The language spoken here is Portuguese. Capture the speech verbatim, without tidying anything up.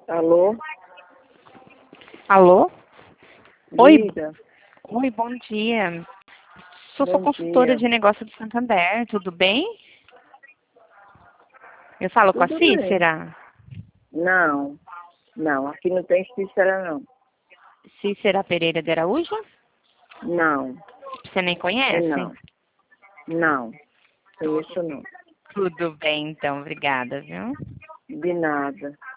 Alô? Alô? Oi, Diga. oi, bom dia. Sou sua Bom consultora dia. de negócio do Santander, tudo bem? Eu falo com a Tudo bem. Cícera? Não, não, aqui não tem Cícera, não. Cícera Pereira de Araújo? Não, Você nem é conhece? não. Não, conheço não. Tudo bem, então, obrigada, viu? De nada.